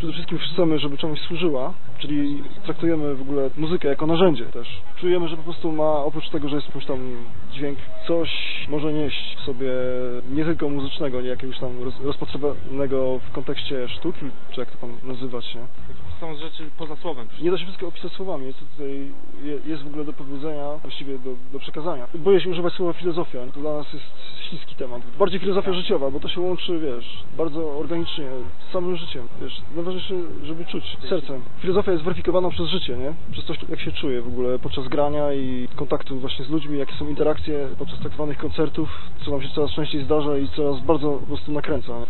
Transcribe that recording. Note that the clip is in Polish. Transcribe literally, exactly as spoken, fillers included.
przede wszystkim chcemy, żeby czemuś służyła, czyli traktujemy w ogóle muzykę jako narzędzie też. Czujemy, że po prostu ma, oprócz tego, że jest jakiś tam dźwięk, coś może nieść w sobie nie tylko muzycznego, nie jakiegoś tam roz, rozpatrywanego w kontekście sztuki, czy jak to tam nazywać, nie? Są rzeczy poza słowem. Nie da się wszystko opisać słowami, jest tutaj jest w ogóle do powiedzenia, właściwie do, do przekazania. Boję się używać słowa filozofia, to dla nas jest śliski temat. Bardziej filozofia tak. życiowa, bo to się łączy, wiesz, bardzo organicznie z samym życiem, wiesz, najważniejsze, żeby czuć sercem. Filozofia jest weryfikowana przez życie, nie? Przez coś, jak się czuje w ogóle podczas grania i kontaktu właśnie z ludźmi, jakie są interakcje podczas tak zwanych koncertów, co nam się coraz częściej zdarza i coraz bardzo po prostu nakręca.